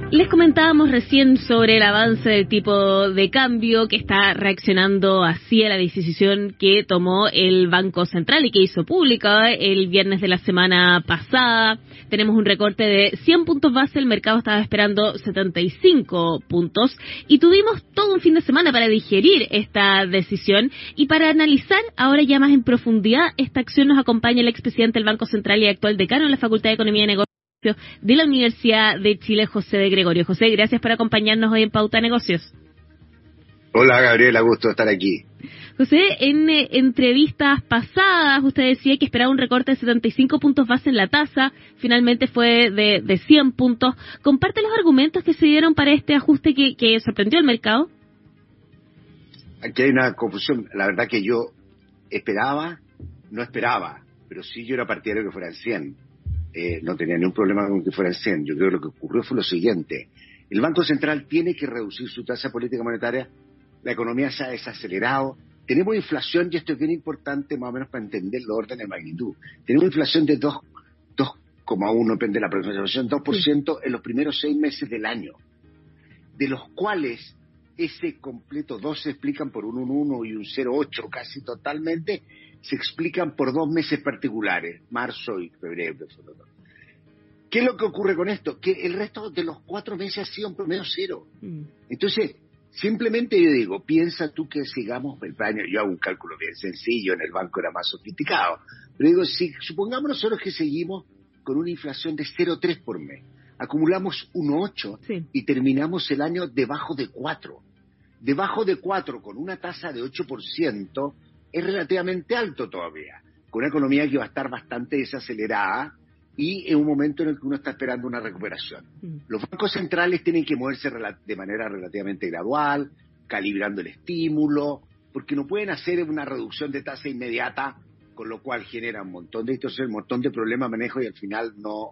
Les comentábamos recién sobre el avance del tipo de cambio que está reaccionando así a la decisión que tomó el Banco Central y que hizo pública el viernes de la semana pasada. Tenemos un recorte de 100 puntos base, el mercado estaba esperando 75 puntos y tuvimos todo un fin de semana para digerir esta decisión y para analizar ahora ya más en profundidad esta acción nos acompaña el expresidente del Banco Central y actual decano de la Facultad de Economía y Negocios de la Universidad de Chile, José de Gregorio. José, gracias por acompañarnos hoy en Pauta Negocios. Hola, Gabriela, gusto estar aquí. José, en entrevistas pasadas usted decía que esperaba un recorte de 75 puntos base en la tasa, finalmente fue de 100 puntos. ¿Comparte los argumentos que se dieron para este ajuste que sorprendió al mercado? Aquí hay una confusión. La verdad que yo no esperaba, pero sí yo era partidario de que fueran 100. No tenía ningún problema con que fueran 100. Yo creo que lo que ocurrió fue lo siguiente. El Banco Central tiene que reducir su tasa política monetaria. La economía se ha desacelerado. Tenemos inflación, y esto es bien importante más o menos para entender los órdenes de magnitud. Tenemos inflación de 2,1, depende de la pronunciación, 2% en los primeros 6 meses del año. De los cuales ese completo 2 se explican por un 1,1 y un 0,8 casi totalmente, se explican por 2 meses particulares, marzo y febrero. ¿Qué es lo que ocurre con esto? Que el resto de los 4 meses ha sido un promedio cero. Entonces, simplemente yo digo, piensa tú que sigamos el año, yo hago un cálculo bien sencillo, en el banco era más sofisticado, pero digo, si supongamos nosotros que seguimos con una inflación de 0,3 por mes, acumulamos 1,8 y terminamos el año debajo de 4. Debajo de 4 con una tasa de 8% es relativamente alto todavía, con una economía que va a estar bastante desacelerada y en un momento en el que uno está esperando una recuperación. Los bancos centrales tienen que moverse de manera relativamente gradual, calibrando el estímulo, porque no pueden hacer una reducción de tasa inmediata, con lo cual genera un montón de distorsiones, un montón de problemas de manejo y al final no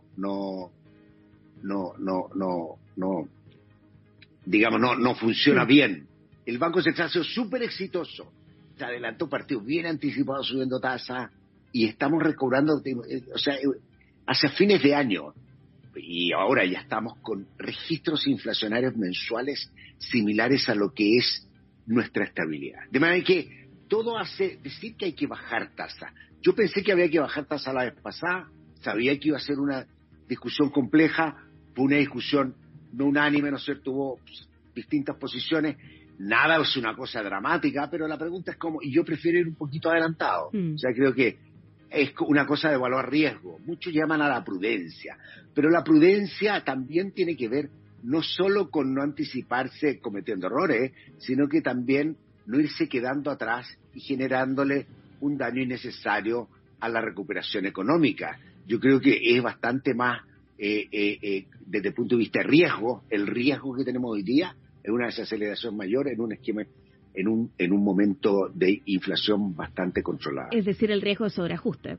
funciona bien. El Banco Central ha sido súper exitoso, se adelantó partidos bien anticipados subiendo tasa y estamos recobrando, hacia fines de año, y ahora ya estamos con registros inflacionarios mensuales similares a lo que es nuestra estabilidad. De manera que todo hace decir que hay que bajar tasa. Yo pensé que había que bajar tasa la vez pasada, sabía que iba a ser una discusión compleja, fue una discusión no unánime, ¿no es cierto? Hubo distintas posiciones, nada es una cosa dramática, pero la pregunta es cómo, y yo prefiero ir un poquito adelantado. O sea, creo que es una cosa de evaluar riesgo. Muchos llaman a la prudencia, pero la prudencia también tiene que ver no solo con no anticiparse cometiendo errores, sino que también no irse quedando atrás y generándole un daño innecesario a la recuperación económica. Yo creo que es bastante más, desde el punto de vista de riesgo, el riesgo que tenemos hoy día es una desaceleración mayor en un esquema, en un momento de inflación bastante controlada. Es decir, el riesgo de sobreajuste.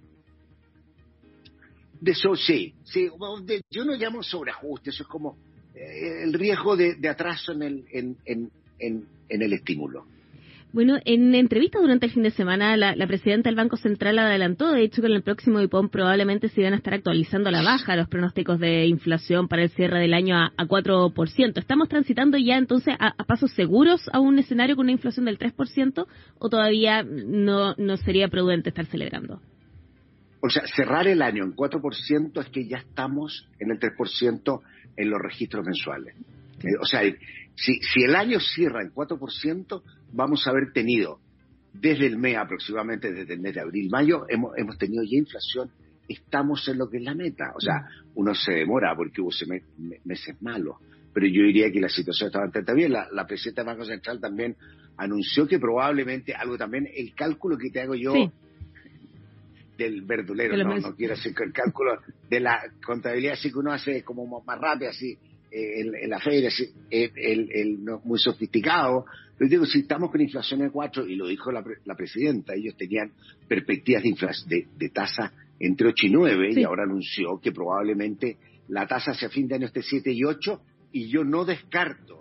De eso sí. Yo no llamo sobreajuste, eso es como el riesgo de atraso en el estímulo. Bueno, en entrevista durante el fin de semana, la presidenta del Banco Central adelantó, de hecho, que en el próximo IPOM probablemente se iban a estar actualizando a la baja los pronósticos de inflación para el cierre del año a 4%. ¿Estamos transitando ya entonces a pasos seguros a un escenario con una inflación del 3% o todavía no sería prudente estar celebrando? O sea, cerrar el año en 4% es que ya estamos en el 3% en los registros mensuales. Sí. O sea, si el año cierra en 4%, vamos a haber tenido, desde el mes aproximadamente, desde el mes de abril, mayo, hemos tenido ya inflación, estamos en lo que es la meta. O sea, uno se demora porque hubo meses malos, pero yo diría que la situación está bastante bien. La presidenta del Banco Central también anunció que probablemente, algo también, el cálculo que te hago yo, sí, del verdulero, no quiero hacer el cálculo de la contabilidad, así que uno hace como más rápido, así, en la feria, así, no, muy sofisticado. Pero digo, si estamos con inflación de 4, y lo dijo la presidenta, ellos tenían perspectivas de tasa entre 8 y 9, sí, y ahora anunció que probablemente la tasa hacia fin de año esté 7 y 8, y yo no descarto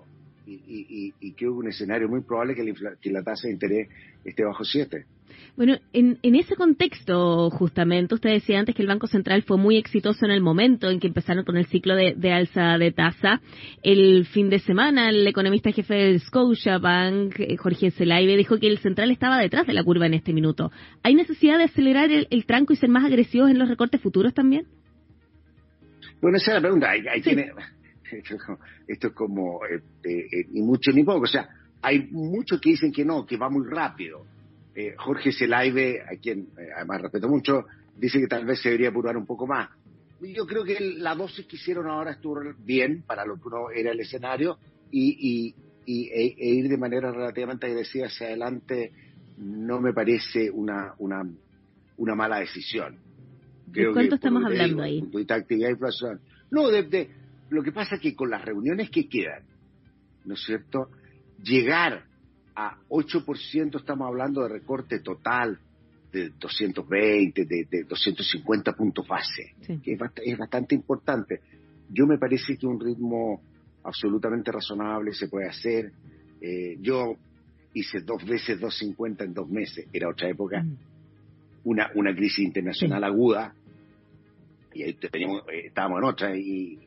y creo que un escenario muy probable que la tasa de interés esté bajo 7. Bueno, en ese contexto, justamente, usted decía antes que el Banco Central fue muy exitoso en el momento en que empezaron con el ciclo de alza de tasa. El fin de semana, el economista jefe del Scotiabank, Jorge Zelaibe, dijo que el Central estaba detrás de la curva en este minuto. ¿Hay necesidad de acelerar el tranco y ser más agresivos en los recortes futuros también? Bueno, esa es la pregunta. Ahí Sí. tiene, esto es como ni mucho ni poco. O sea, hay muchos que dicen que no, que va muy rápido. Jorge Zelaibe, a quien además respeto mucho, dice que tal vez se debería apurar un poco más. Yo creo que la dosis que hicieron ahora estuvo bien para lo que uno era el escenario e ir de manera relativamente agresiva hacia adelante no me parece una mala decisión. ¿De cuánto estamos hablando ahí? Punto de actividad inflación. No, lo que pasa es que con las reuniones que quedan, ¿no es cierto? Llegar a 8%, estamos hablando de recorte total de 220, de 250 puntos base, sí, que es bastante importante. Yo me parece que un ritmo absolutamente razonable se puede hacer. Yo hice 2 veces 250 en 2 meses, era otra época, una crisis internacional aguda, y ahí estábamos en otra,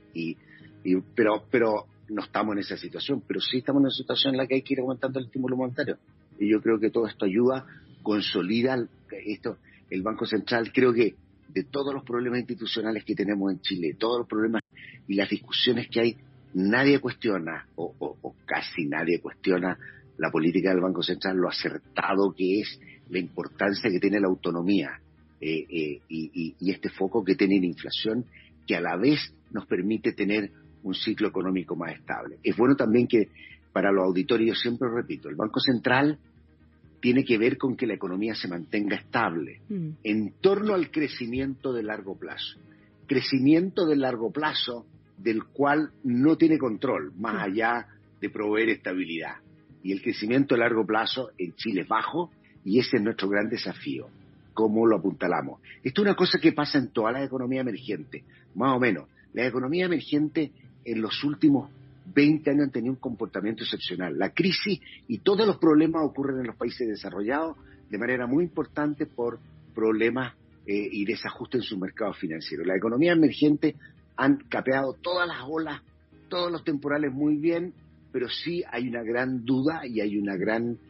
pero no estamos en esa situación, pero sí estamos en una situación en la que hay que ir aumentando el estímulo monetario. Y yo creo que todo esto ayuda, consolida esto. El Banco Central, creo que de todos los problemas institucionales que tenemos en Chile, todos los problemas y las discusiones que hay, nadie cuestiona, o casi nadie cuestiona la política del Banco Central, lo acertado que es, la importancia que tiene la autonomía y este foco que tiene la inflación, que a la vez nos permite tener un ciclo económico más estable. Es bueno también que para los auditores, yo siempre repito, el Banco Central tiene que ver con que la economía se mantenga estable en torno al crecimiento de largo plazo. Crecimiento de largo plazo del cual no tiene control, más allá de proveer estabilidad. Y el crecimiento de largo plazo en Chile es bajo, y ese es nuestro gran desafío. ¿Cómo lo apuntalamos? Esto es una cosa que pasa en todas las economías emergentes, más o menos. La economía emergente en los últimos 20 años han tenido un comportamiento excepcional. La crisis y todos los problemas ocurren en los países desarrollados de manera muy importante por problemas y desajustes en sus mercados financieros. Las economías emergentes han capeado todas las olas, todos los temporales muy bien, pero sí hay una gran duda y hay una gran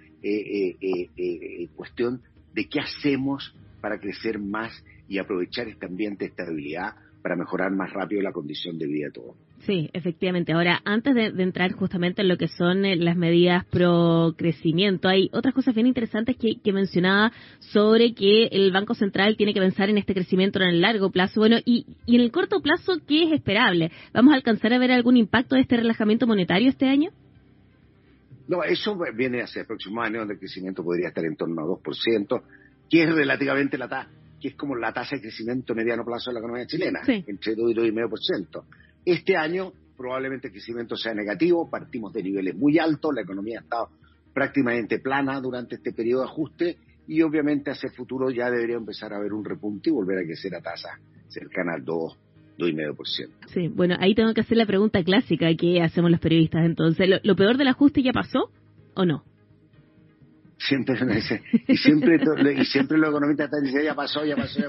cuestión de qué hacemos para crecer más y aprovechar este ambiente de estabilidad para mejorar más rápido la condición de vida de todos. Sí, efectivamente. Ahora, antes de entrar justamente en lo que son las medidas pro crecimiento, hay otras cosas bien interesantes que mencionaba sobre que el Banco Central tiene que pensar en este crecimiento en el largo plazo. Bueno, y en el corto plazo, ¿qué es esperable? ¿Vamos a alcanzar a ver algún impacto de este relajamiento monetario este año? No, eso viene hacia el próximo año, donde el crecimiento podría estar en torno a 2%, que es relativamente que es como la tasa de crecimiento a mediano plazo de la economía chilena, sí, entre 2 y 2,5%. Este año probablemente el crecimiento sea negativo, partimos de niveles muy altos, la economía ha estado prácticamente plana durante este periodo de ajuste y obviamente hacia el futuro ya debería empezar a haber un repunte y volver a crecer a tasa cercana al 2,5%. Sí, bueno, ahí tengo que hacer la pregunta clásica que hacemos los periodistas entonces. ¿Lo peor del ajuste ya pasó o no? Siempre me dice, y siempre los economistas están diciendo ya pasó.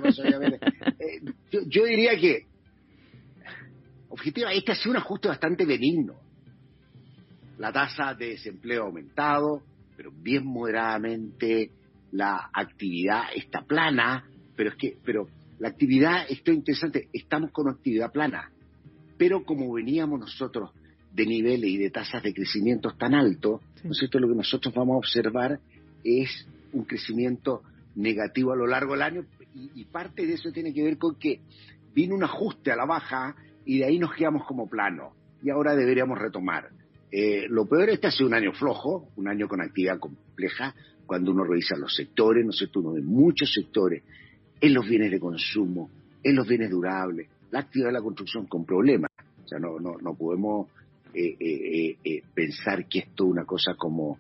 Yo diría que objetiva, este ha sido un ajuste bastante benigno. La tasa de desempleo ha aumentado, pero bien moderadamente. La actividad está plana, pero la actividad, esto es interesante, estamos con una actividad plana. Pero como veníamos nosotros de niveles y de tasas de crecimiento tan altos, sí, ¿no es cierto? Lo que nosotros vamos a observar es un crecimiento negativo a lo largo del año, y parte de eso tiene que ver con que vino un ajuste a la baja y de ahí nos quedamos como plano y ahora deberíamos retomar. Lo peor es que ha sido un año flojo, un año con actividad compleja. Cuando uno revisa los sectores, ¿no es cierto? Uno ve muchos sectores en los bienes de consumo, en los bienes durables, la actividad de la construcción con problemas. O sea, no podemos pensar que esto es una cosa como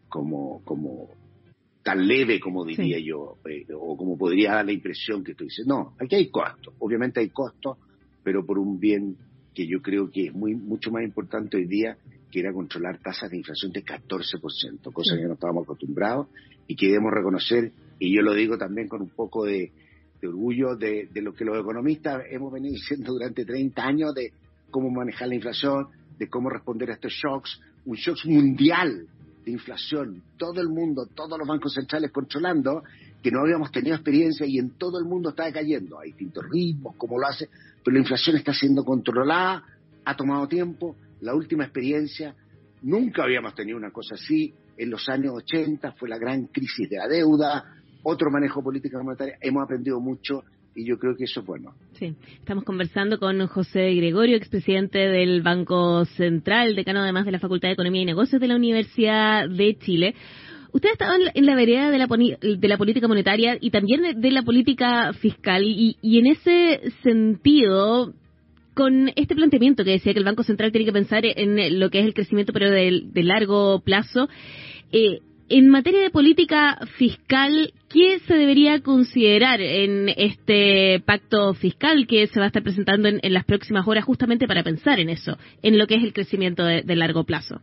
tan leve como diría sí, yo, o como podría dar la impresión que estoy diciendo. No, aquí hay costos, obviamente hay costos, pero por un bien que yo creo que es mucho más importante hoy día, que era controlar tasas de inflación de 14%, cosa que no estábamos acostumbrados y que debemos reconocer, y yo lo digo también con un poco de orgullo de lo que los economistas hemos venido diciendo durante 30 años de cómo manejar la inflación, de cómo responder a estos shocks, un shock mundial de inflación, todo el mundo, todos los bancos centrales controlando, que no habíamos tenido experiencia y en todo el mundo está cayendo, hay distintos ritmos, cómo lo hace, pero la inflación está siendo controlada, ha tomado tiempo, la última experiencia, nunca habíamos tenido una cosa así, en los años 80 fue la gran crisis de la deuda, otro manejo política monetaria, hemos aprendido mucho y yo creo que eso es bueno. Sí, estamos conversando con José Gregorio, expresidente del Banco Central, decano además de la Facultad de Economía y Negocios de la Universidad de Chile. Usted ha estado en la vereda de la política monetaria y también de la política fiscal y en ese sentido, con este planteamiento que decía que el Banco Central tiene que pensar en lo que es el crecimiento pero de largo plazo, en materia de política fiscal, ¿qué se debería considerar en este pacto fiscal que se va a estar presentando en las próximas horas justamente para pensar en eso, en lo que es el crecimiento de largo plazo?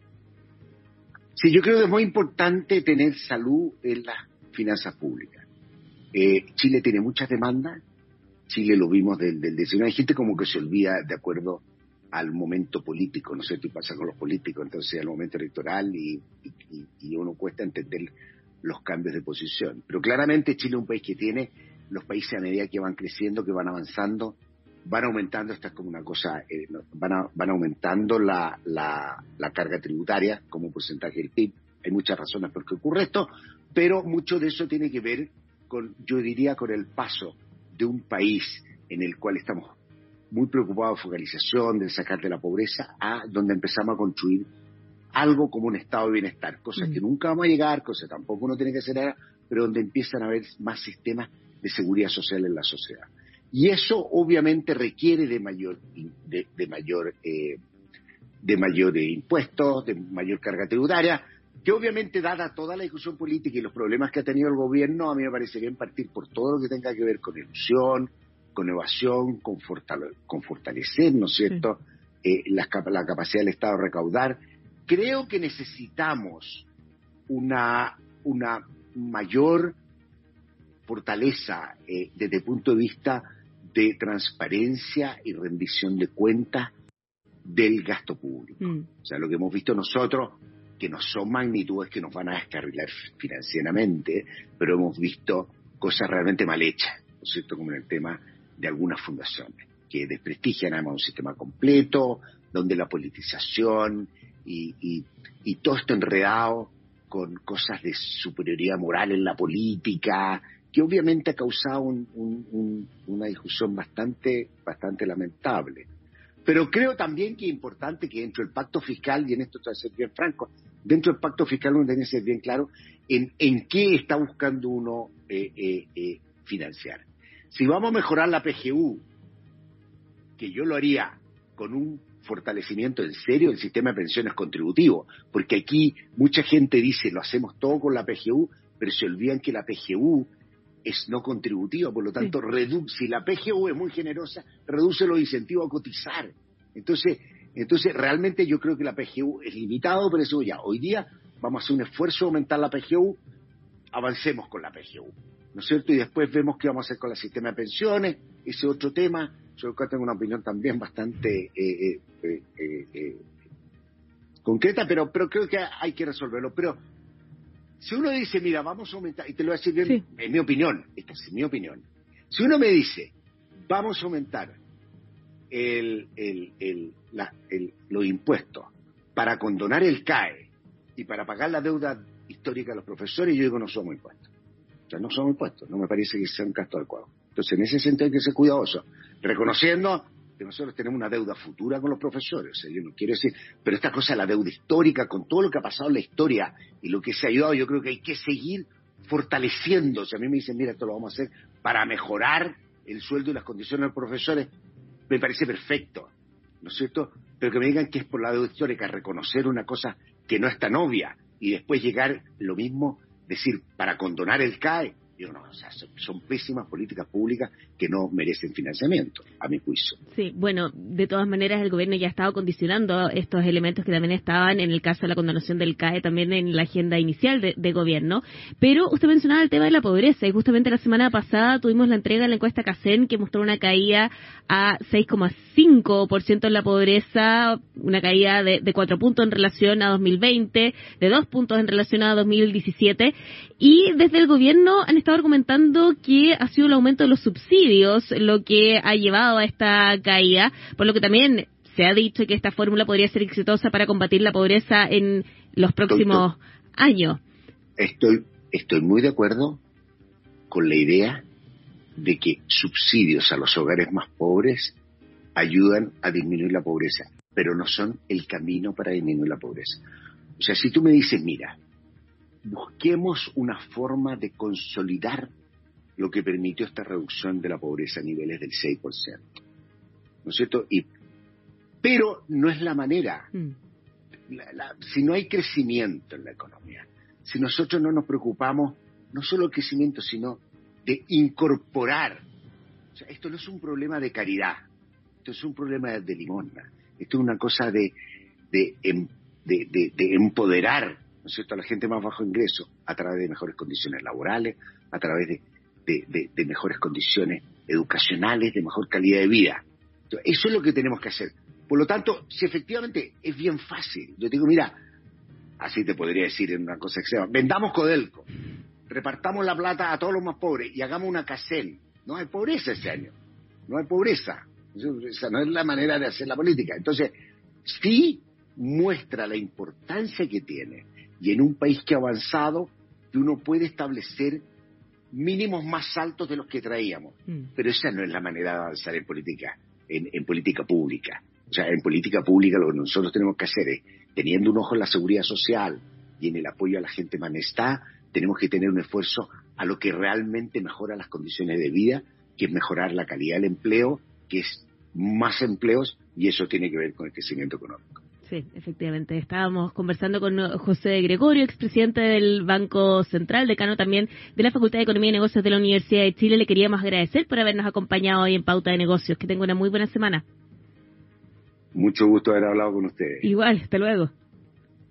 Sí, yo creo que es muy importante tener salud en las finanzas públicas. Chile tiene muchas demandas. Chile lo vimos del 19. Hay gente como que se olvida de acuerdo al momento político, no sé qué pasa con los políticos, entonces al momento electoral y uno cuesta entender los cambios de posición. Pero claramente Chile es un país que tiene, los países a medida que van creciendo, que van avanzando, van aumentando, esta es como una cosa, van aumentando la carga tributaria como porcentaje del PIB. Hay muchas razones por qué ocurre esto, pero mucho de eso tiene que ver con, yo diría, con el paso de un país en el cual estamos muy preocupados de focalización, de sacar de la pobreza, a donde empezamos a construir algo como un estado de bienestar, cosas que nunca vamos a llegar, cosas que tampoco uno tiene que hacer ahora, pero donde empiezan a haber más sistemas de seguridad social en la sociedad. Y eso obviamente requiere de mayor impuestos, de mayor carga tributaria, que obviamente dada toda la discusión política y los problemas que ha tenido el gobierno, a mí me parece bien partir por todo lo que tenga que ver con ilusión, con evasión, con fortalecer, ¿no es cierto?, la capacidad del Estado de recaudar. Creo que necesitamos una mayor fortaleza desde el punto de vista de transparencia y rendición de cuentas del gasto público. O sea, lo que hemos visto nosotros, que no son magnitudes que nos van a descarrilar financieramente, pero hemos visto cosas realmente mal hechas, ¿no es cierto?, como en el tema de algunas fundaciones, que desprestigian además un sistema completo, donde la politización y todo esto enredado con cosas de superioridad moral en la política, que obviamente ha causado una discusión bastante lamentable. Pero creo también que es importante que dentro del pacto fiscal, y en esto te voy a ser bien franco, dentro del pacto fiscal uno tiene que ser bien claro en qué está buscando uno financiar. Si vamos a mejorar la PGU, que yo lo haría con un fortalecimiento en serio del sistema de pensiones contributivo, porque aquí mucha gente dice lo hacemos todo con la PGU, pero se olvidan que la PGU es no contributiva, por lo tanto, si la PGU es muy generosa, reduce los incentivos a cotizar. Entonces realmente yo creo que la PGU es limitado, pero eso ya, hoy día vamos a hacer un esfuerzo de aumentar la PGU, avancemos con la PGU, ¿no es cierto? Y después vemos qué vamos a hacer con el sistema de pensiones, ese otro tema. Yo acá tengo una opinión también bastante concreta, pero creo que hay que resolverlo. Pero si uno dice, mira, vamos a aumentar, y te lo voy a decir bien, en mi opinión, esta es mi opinión. Si uno me dice, vamos a aumentar los impuestos para condonar el CAE y para pagar la deuda histórica de los profesores, yo digo, no somos impuestos. O sea, no somos impuestos, no me parece que sea un gasto adecuado. Entonces, en ese sentido hay que ser cuidadoso, reconociendo que nosotros tenemos una deuda futura con los profesores. O sea, yo no quiero decir, pero esta cosa de la deuda histórica, con todo lo que ha pasado en la historia y lo que se ha ayudado, yo creo que hay que seguir fortaleciéndose. A mí me dicen, mira, esto lo vamos a hacer para mejorar el sueldo y las condiciones de los profesores. Me parece perfecto, ¿no es cierto? Pero que me digan que es por la deuda histórica, reconocer una cosa que no es tan obvia y después llegar lo mismo, decir, para condonar el CAE, Digo, no, o sea, son pésimas políticas públicas que no merecen financiamiento, a mi juicio. Sí, bueno, de todas maneras el gobierno ya ha estado condicionando estos elementos que también estaban en el caso de la condonación del CAE, también en la agenda inicial de gobierno. Pero usted mencionaba el tema de la pobreza y justamente la semana pasada tuvimos la entrega de la encuesta CACEN que mostró una caída a 6,5% en la pobreza, una caída de 4 puntos en relación a 2020, de 2 puntos en relación a 2017, y desde el gobierno han estado argumentando que ha sido el aumento de los subsidios lo que ha llevado a esta caída, por lo que también se ha dicho que esta fórmula podría ser exitosa para combatir la pobreza en los próximos años. Estoy muy de acuerdo con la idea de que subsidios a los hogares más pobres ayudan a disminuir la pobreza, pero no son el camino para disminuir la pobreza. O sea, si tú me dices, mira, busquemos una forma de consolidar lo que permitió esta reducción de la pobreza a niveles del 6%. ¿No es cierto? Pero no es la manera. Si no hay crecimiento en la economía, si nosotros no nos preocupamos, no solo del crecimiento, sino de incorporar. O sea, esto no es un problema de caridad, esto es un problema de limosna. Esto es una cosa de empoderar, ¿no es cierto?, a la gente más bajo ingreso a través de mejores condiciones laborales, a través de mejores condiciones educacionales, de mejor calidad de vida. Entonces, eso es lo que tenemos que hacer. Por lo tanto, si efectivamente es bien fácil, yo te digo, mira, así te podría decir en una cosa que se llama, vendamos Codelco, repartamos la plata a todos los más pobres y hagamos una CACEN. No hay pobreza ese año, no hay pobreza. Esa no es la manera de hacer la política. Entonces, sí muestra la importancia que tiene, y en un país que ha avanzado, que uno puede establecer mínimos más altos de los que traíamos. Pero esa no es la manera de avanzar en política, en política pública. O sea, en política pública lo que nosotros tenemos que hacer es, teniendo un ojo en la seguridad social y en el apoyo a la gente más necesitada, tenemos que tener un esfuerzo a lo que realmente mejora las condiciones de vida, que es mejorar la calidad del empleo, que es más empleos, y eso tiene que ver con el crecimiento económico. Sí, efectivamente. Estábamos conversando con José Gregorio, expresidente del Banco Central, decano también de la Facultad de Economía y Negocios de la Universidad de Chile. Le queríamos agradecer por habernos acompañado hoy en Pauta de Negocios. Que tenga una muy buena semana. Mucho gusto haber hablado con ustedes. Igual, hasta luego.